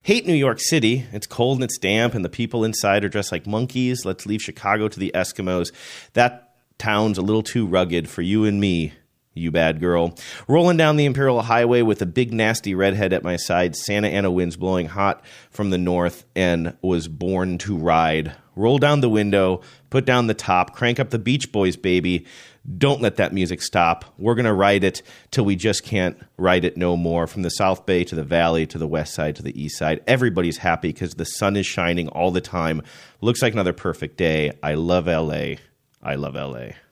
Hate New York City. It's cold and it's damp, and the people inside are dressed like monkeys. Let's leave Chicago to the Eskimos. That town's a little too rugged for you and me, you bad girl. Rolling down the Imperial Highway with a big nasty redhead at my side. Santa Ana winds blowing hot from the north and was born to ride. Roll down the window, put down the top, crank up the Beach Boys, baby. Don't let that music stop. We're going to ride it till we just can't ride it no more. From the South Bay to the Valley to the West Side to the East Side. Everybody's happy because the sun is shining all the time. Looks like another perfect day. I love L.A. I love L.A.